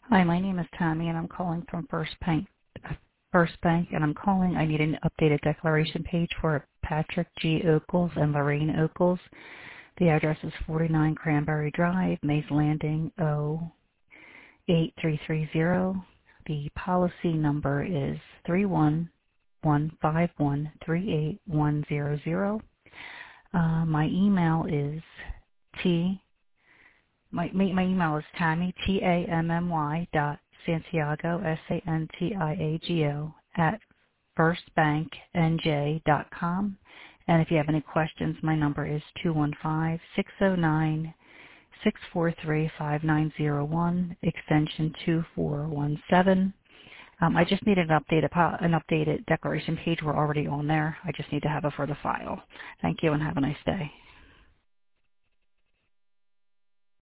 Hi, my name is Tammy, and I'm calling from First Bank, and I'm calling. I need an updated declaration page for Patrick G. Oakles and Lorraine Oakles. The address is 49 Cranberry Drive, Mays Landing, 08330. The policy number is 31151381100. My email is my email is Tammy, Tammy Santiago, Santiago, at firstbanknj.com. And if you have any questions, my number is 215-609-643-5901, extension 2417. I just need an updated declaration page. We're already on there. I just need to have it for the file. Thank you and have a nice day.